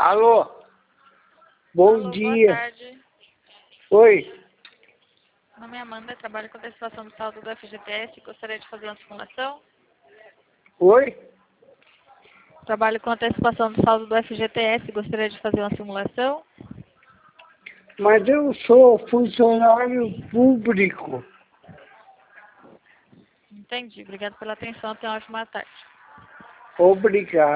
Alô? Bom Alô, dia. boa tarde. Oi? Meu nome é Amanda, trabalho com antecipação do saldo do FGTS. Gostaria de fazer uma simulação? Oi? Trabalho com antecipação do saldo do FGTS. Gostaria de fazer uma simulação? Mas eu sou funcionário público. Entendi. Obrigado pela atenção. Tenha uma ótima tarde. Obrigado.